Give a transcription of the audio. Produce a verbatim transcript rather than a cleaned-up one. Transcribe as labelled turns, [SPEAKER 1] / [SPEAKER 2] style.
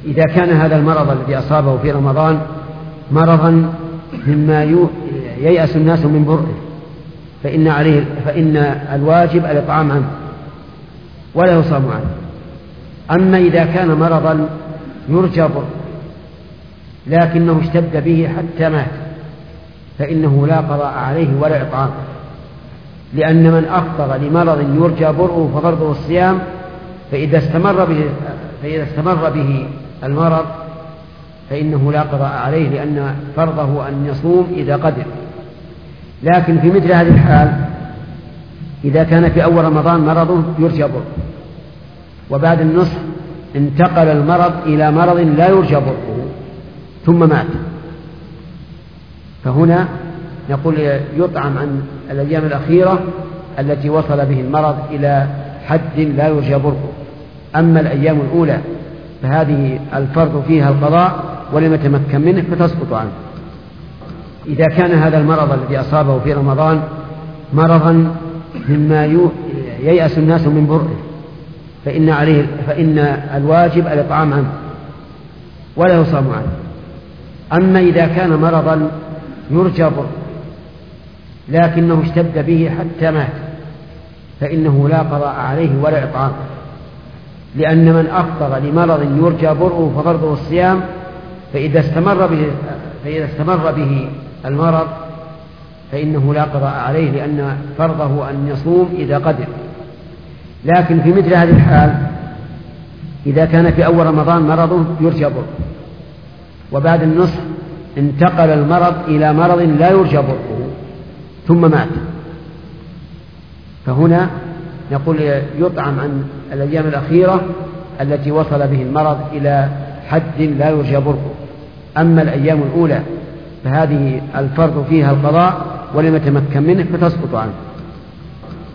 [SPEAKER 1] إذا كان هذا المرض الذي أصابه في رمضان مرضا مما ييأس الناس من برئه فإن عليه فإن الواجب الإطعام عنه ولا يصام عنه. أما إذا كان مرضا يرجى برئه لكنه اشتد به حتى مات فإنه لا قضاء عليه ولا إطعام، لأن من أفطر لمرض يرجى برؤه ففرضه الصيام، فإذا استمر به فإذا استمر به المرض فإنه لا قضاء عليه، لأن فرضه أن يصوم إذا قدر. لكن في مثل هذه الحال إذا كان في أول رمضان مرض يرجى برؤه وبعد النصف انتقل المرض إلى مرض لا يرجى برؤه ثم مات، فهنا نقول يطعم عن الأيام الأخيرة التي وصل به المرض إلى حد لا يرجى برؤه. أما الأيام الأولى فهذه الفرض فيها القضاء ولم يتمكن منه فتسقط عنه. إذا كان هذا المرض الذي أصابه في رمضان مرضا مما ييأس الناس من برئه فإن عليه فإن الواجب الإطعام عنه ولا يصام عنه. أما إذا كان مرضا يرجى برؤه لكنه اشتد به حتى مات فإنه لا قضاء عليه ولا إطعام، لأن من أفطر لمرض يرجى برؤه ففرضه الصيام، فإذا استمر به فإذا استمر به المرض فإنه لا قضاء عليه، لأن فرضه أن يصوم إذا قدر. لكن في مثل هذه الحال إذا كان في أول رمضان مرض يرجى برؤه وبعد النصف انتقل المرض إلى مرض لا يرجى برؤه ثم مات، فهنا نقول يطعم عن الأيام الأخيرة التي وصل به المرض إلى حد لا يرجى برؤه. أما الأيام الأولى فهذه الفرض فيها القضاء ولم يتمكن منه فتسقط عنه.